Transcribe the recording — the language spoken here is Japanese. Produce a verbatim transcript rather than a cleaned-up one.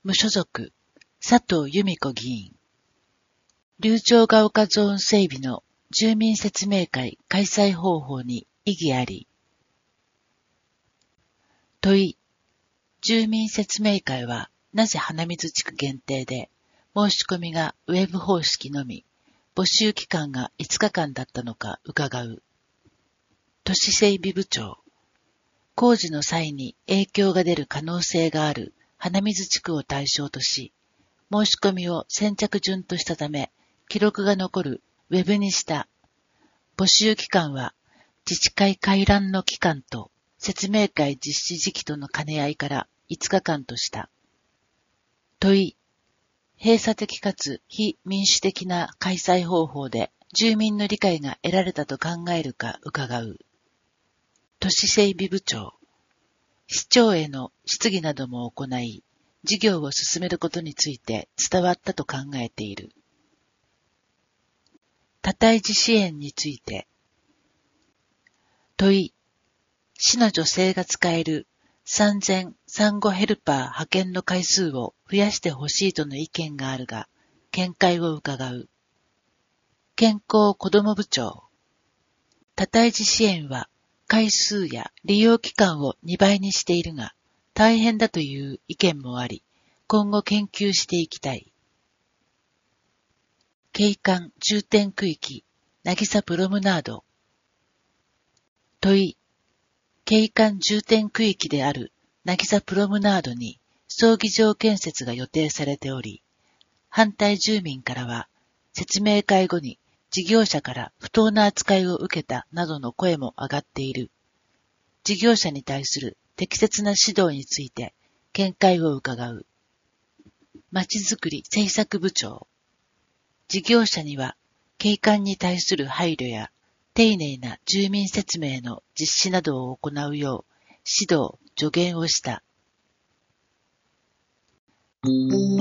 無所属、佐藤由美子議員。竜町ヶ丘ゾーン整備の住民説明会開催方法に異議あり。問い、住民説明会はなぜ花水地区限定で、申し込みがウェブ方式のみ、募集期間がいつかかんだったのか伺う。都市整備部長。工事の際に影響が出る可能性がある花水地区を対象とし、申し込みを先着順としたため、記録が残るウェブにした。募集期間は自治会回覧の期間と説明会実施時期との兼ね合いからいつかかんとした。問い、閉鎖的かつ非民主的な開催方法で住民の理解が得られたと考えるか伺う。都市整備部長。市長への質疑なども行い、事業を進めることについて伝わったと考えている。多胎児支援について。問い、市の女性が使える産前産後ヘルパー派遣の回数を増やしてほしいとの意見があるが、見解を伺う。健康子ども部長。多胎児支援は回数や利用期間をにばいにしているが、大変だという意見もあり、今後研究していきたい。景観重点区域、渚プロムナード。問い、景観重点区域である渚プロムナードに葬儀場建設が予定されており、反対住民からは説明会後に事業者から不当な扱いを受けたなどの声も上がっている。事業者に対する適切な指導について見解を伺う。まちづくり政策部長。事業者には景観に対する配慮や丁寧な住民説明の実施などを行うよう指導、助言をした。